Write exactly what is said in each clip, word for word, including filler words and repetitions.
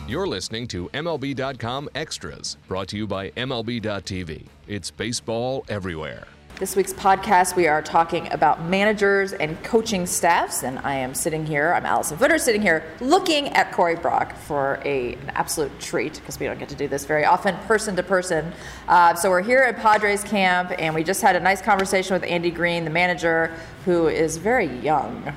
You're listening to M L B dot com Extras, brought to you by M L B dot T V. It's baseball everywhere. This week's podcast, we are talking about managers and coaching staffs, and I am sitting here, I'm Allison Footer, sitting here looking at Corey Brock for a, an absolute treat, because we don't get to do this very often, person to person. Uh, so we're here at Padres camp, and we just had a nice conversation with Andy Green, the manager, who is very young,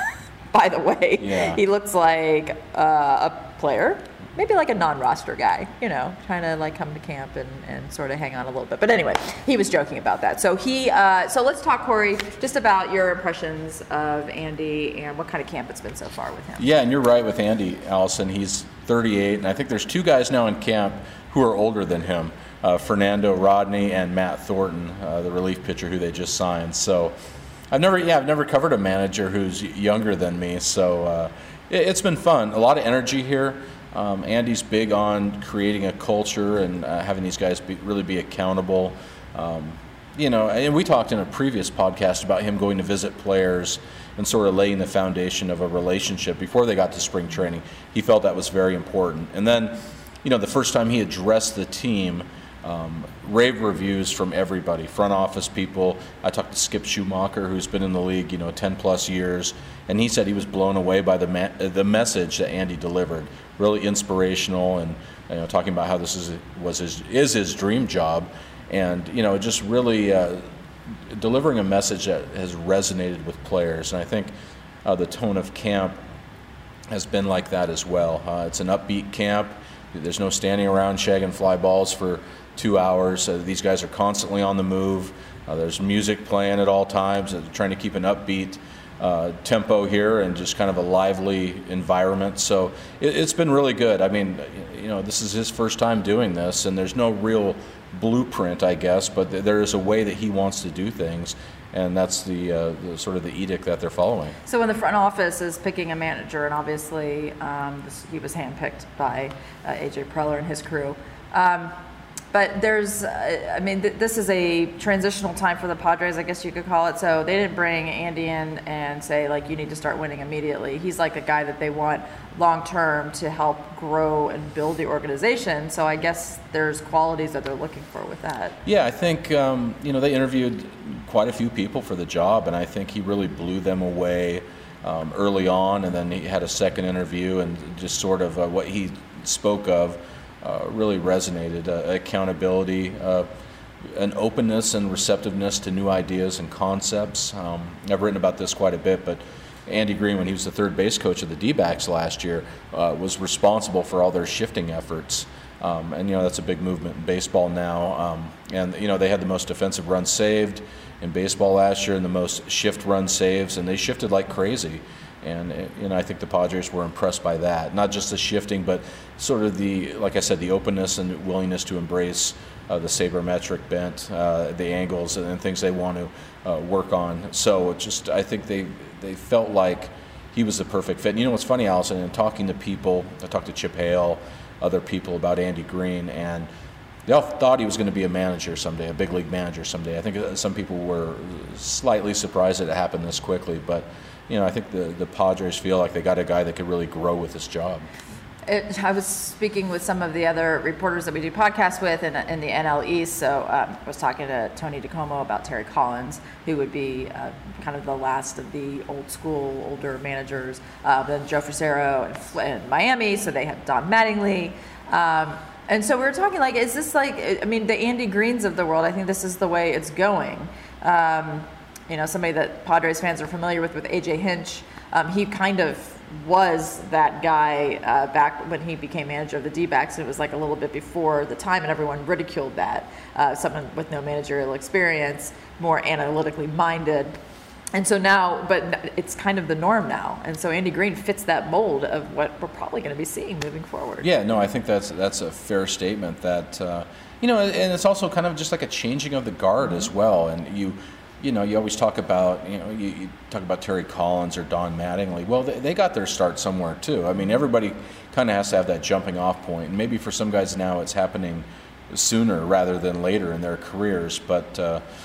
by the way. Yeah. He looks like uh, a player. Maybe like a non-roster guy, you know, trying to like come to camp and, and sort of hang on a little bit. But anyway, he was joking about that. So he, uh, so let's talk, Corey, just about your impressions of Andy and what kind of camp it's been so far with him. Yeah, and you're right with Andy, Allison. He's thirty-eight, and I think there's two guys now in camp who are older than him, uh, Fernando Rodney and Matt Thornton, uh, the relief pitcher who they just signed. So I've never, yeah, I've never covered a manager who's younger than me. So uh, it, it's been fun. A lot of energy here. Um, Andy's big on creating a culture and uh, having these guys be, really be accountable. Um, you know, and we talked in a previous podcast about him going to visit players and sort of laying the foundation of a relationship before they got to spring training. He felt that was very important. And then, you know, the first time he addressed the team, um, rave reviews from everybody, front office people. I talked to Skip Schumacher, who's been in the league, you know, ten plus years, and he said he was blown away by the ma- the message that Andy delivered. Really inspirational, and you know, talking about how this is was his is his dream job, and you know, just really uh, delivering a message that has resonated with players. And I think uh, the tone of camp has been like that as well. Uh, it's an upbeat camp. There's no standing around shagging fly balls for two hours. Uh, these guys are constantly on the move. Uh, there's music playing at all times, uh, trying to keep an upbeat uh, tempo here and just kind of a lively environment. So it, it's been really good. I mean, you know, this is his first time doing this, and there's no real blueprint, I guess, but th- there is a way that he wants to do things. And that's the, uh, the sort of the edict that they're following. So when the front office is picking a manager, and obviously um, this, he was handpicked by uh, A J Preller and his crew, um, but there's, uh, I mean, th- this is a transitional time for the Padres, I guess you could call it. So they didn't bring Andy in and say, like, you need to start winning immediately. He's like a guy that they want long-term to help grow and build the organization. So I guess there's qualities that they're looking for with that. Yeah, I think, um, you know, they interviewed quite a few people for the job, and I think he really blew them away um, early on, and then he had a second interview, and just sort of uh, what he spoke of uh, really resonated. Uh, accountability, uh, an openness and receptiveness to new ideas and concepts. Um, I've written about this quite a bit, but Andy Green, when he was the third base coach of the D-backs last year, uh, was responsible for all their shifting efforts. Um, and, you know, that's a big movement in baseball now. Um, and, you know, they had the most defensive runs saved in baseball last year and the most shift run saves, and they shifted like crazy. And, you know, I think the Padres were impressed by that. Not just the shifting, but sort of the, like I said, the openness and willingness to embrace uh, the sabermetric bent, uh, the angles, and, and things they want to uh, work on. So just, I think they they felt like he was the perfect fit. And you know what's funny, Allison, in talking to people, I talked to Chip Hale, other people about Andy Green, and they all thought he was going to be a manager someday, a big league manager someday. I think some people were slightly surprised that it happened this quickly, but you know, I think the, the Padres feel like they got a guy that could really grow with this job. It, I was speaking with some of the other reporters that we do podcasts with in, in the N L East. So um, I was talking to Tony DeComo about Terry Collins, who would be uh, kind of the last of the old school, older managers. Uh, then Joe Frisero in, in Miami, so they have Don Mattingly. Um, and so we were talking like, is this like, I mean, the Andy Greens of the world, I think this is the way it's going. Um, you know, somebody that Padres fans are familiar with, with A J Hinch, um, he kind of was that guy uh, back when he became manager of the D-backs. It was like a little bit before the time, and everyone ridiculed that. Uh, someone with no managerial experience, more analytically minded. And so now, but it's kind of the norm now. And so Andy Green fits that mold of what we're probably going to be seeing moving forward. Yeah, no, I think that's that's a fair statement. That, uh, you know, and it's also kind of just like a changing of the guard mm-hmm. as well. And you, you know, you always talk about, you know, you, you talk about Terry Collins or Don Mattingly. Well, they, they got their start somewhere too. I mean, everybody kind of has to have that jumping off point. And maybe for some guys now it's happening sooner rather than later in their careers. But, uh,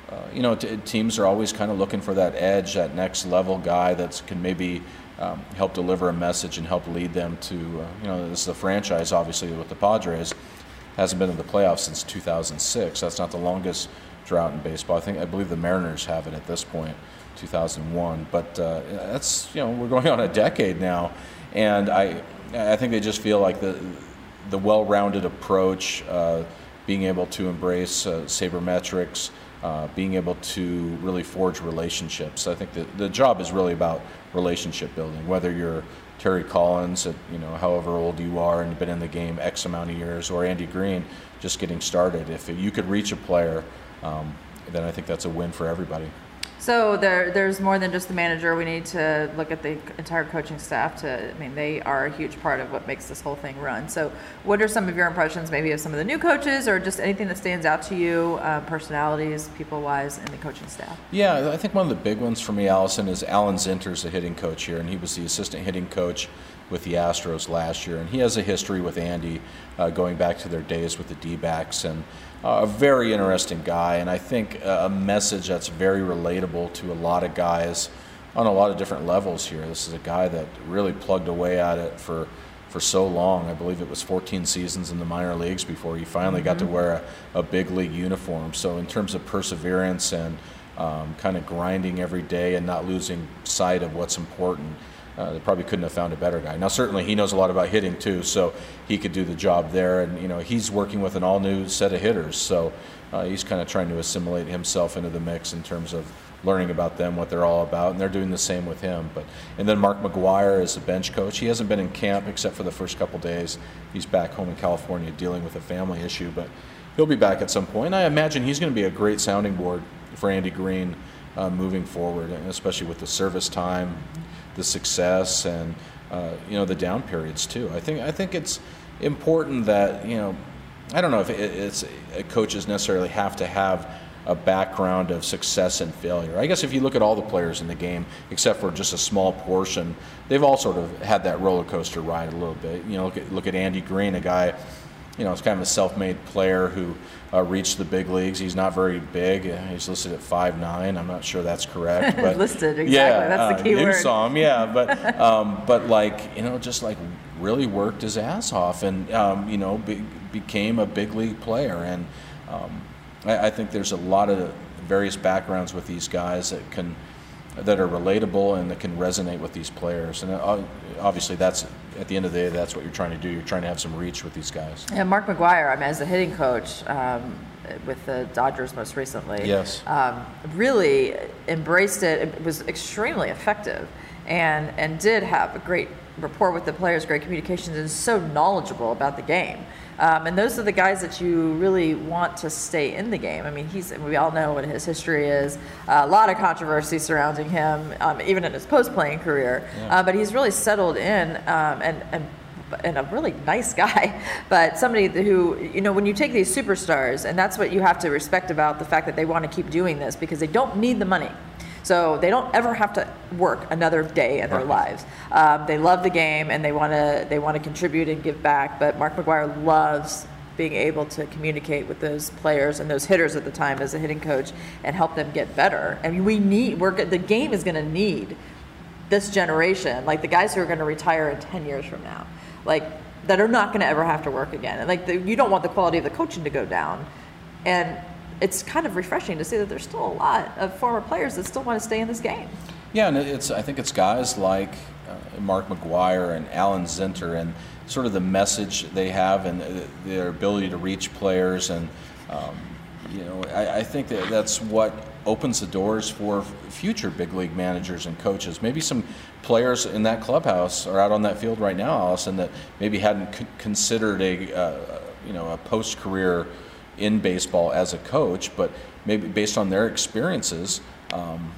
uh, you know, t- teams are always kind of looking for that edge, that next level guy that can maybe um, help deliver a message and help lead them to, uh, you know, this is the franchise, obviously, with the Padres. Hasn't been in the playoffs since two thousand six. That's not the longest drought in baseball. I think, I believe the Mariners have it at this point, two thousand one. But uh, that's, you know, we're going on a decade now. And I I think they just feel like the the well-rounded approach, uh, being able to embrace uh, sabermetrics, uh, being able to really forge relationships. I think that the job is really about relationship building, whether you're Terry Collins at, you know, however old you are and you've been in the game X amount of years, or Andy Green just getting started. If you could reach a player, um, then I think that's a win for everybody. So there, there's more than just the manager. We need to look at the entire coaching staff. To, I mean, they are a huge part of what makes this whole thing run. So, what are some of your impressions, maybe of some of the new coaches, or just anything that stands out to you, uh, personalities, people-wise, in the coaching staff? Yeah, I think one of the big ones for me, Allison, is Alan Zinter's the hitting coach here, and he was the assistant hitting coach with the Astros last year, and he has a history with Andy, uh, going back to their days with the D-backs, and uh, a very interesting guy, and I think a message that's very relatable to a lot of guys on a lot of different levels here. This is a guy that really plugged away at it for for so long. I believe it was fourteen seasons in the minor leagues before he finally mm-hmm. got to wear a, a big league uniform. So in terms of perseverance and um, kind of grinding every day and not losing sight of what's important, Uh, they probably couldn't have found a better guy. Now, certainly he knows a lot about hitting too, so he could do the job there. And, you know, he's working with an all-new set of hitters, so uh, he's kind of trying to assimilate himself into the mix in terms of learning about them, what they're all about, and they're doing the same with him. But and then Mark McGwire is the bench coach. He hasn't been in camp except for the first couple days. He's back home in California dealing with a family issue, but he'll be back at some point. I imagine he's going to be a great sounding board for Andy Green uh, moving forward, especially with the service time, the success, and uh, you know, the down periods too. I think I think it's important that, you know, I don't know if it, it's coaches necessarily have to have a background of success and failure. I guess if you look at all the players in the game, except for just a small portion, they've all sort of had that roller coaster ride a little bit. You know, look at, look at Andy Green, a guy, you know, it's kind of a self-made player who uh, reached the big leagues. He's not very big. He's listed at five nine. I'm not sure that's correct. But listed, exactly. Yeah, that's the key uh, word. You saw him, yeah. But, um, but like, you know, just like really worked his ass off and, um, you know, be, became a big league player. And um, I, I think there's a lot of various backgrounds with these guys that can, that are relatable and that can resonate with these players. And uh, obviously that's, at the end of the day, that's what you're trying to do. You're trying to have some reach with these guys. Yeah, Mark McGwire, I mean, as a hitting coach um, with the Dodgers most recently, yes, um, really embraced it. It was extremely effective, and and did have a great rapport with the players, great communications, and so knowledgeable about the game. Um, and those are the guys that you really want to stay in the game. I mean, he's, we all know what his history is. Uh, a lot of controversy surrounding him, um, even in his post-playing career. Yeah. Uh, but he's really settled in um, and, and and a really nice guy. But somebody who, you know, when you take these superstars, and that's what you have to respect about the fact that they want to keep doing this, because they don't need the money. So they don't ever have to work another day in their lives. Um, they love the game and they want to they want to contribute and give back. But Mark McGwire loves being able to communicate with those players and those hitters at the time as a hitting coach and help them get better. I mean, we need we're the game is going to need this generation, like the guys who are going to retire in ten years from now, like that are not going to ever have to work again. And like the, you don't want the quality of the coaching to go down, and it's kind of refreshing to see that there's still a lot of former players that still want to stay in this game. Yeah, and it's I think it's guys like uh, Mark McGwire and Alan Zinter and sort of the message they have and their ability to reach players, and um, you know, I, I think that that's what opens the doors for future big league managers and coaches. Maybe some players in that clubhouse are out on that field right now, Allison, that maybe hadn't c- considered a uh, you know a post-career in baseball as a coach, but maybe based on their experiences, um,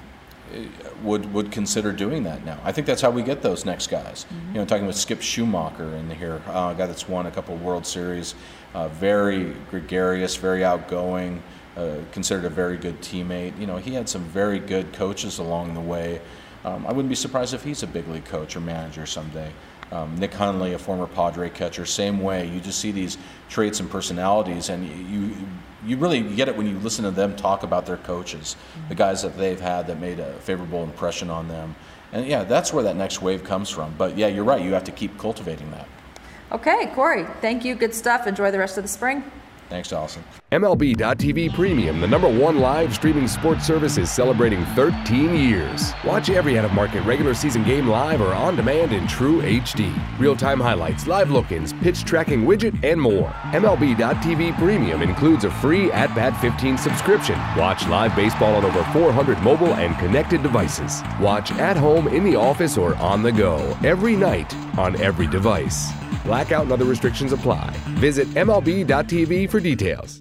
would would consider doing that now. I think that's how we get those next guys. Mm-hmm. You know, talking with Skip Schumacher in here, uh, a guy that's won a couple of World Series, uh, very gregarious, very outgoing, uh, considered a very good teammate. You know, he had some very good coaches along the way. um, I wouldn't be surprised if he's a big league coach or manager someday. Um, Nick Hundley, a former Padre catcher, same way. You just see these traits and personalities, and you you really get it when you listen to them talk about their coaches, the guys that they've had that made a favorable impression on them. And yeah, that's where that next wave comes from. But yeah, you're right. You have to keep cultivating that. Okay, Corey, thank you. Good stuff. Enjoy the rest of the spring. Thanks, Allison. M L B dot T V Premium, the number one live streaming sports service, is celebrating thirteen years. Watch every out-of-market regular season game live or on demand in true H D. Real-time highlights, live look-ins, pitch tracking widget, and more. M L B dot T V Premium includes a free At Bat fifteen subscription. Watch live baseball on over four hundred mobile and connected devices. Watch at home, in the office, or on the go every night on every device. Blackout and other restrictions apply. Visit M L B dot T V for details.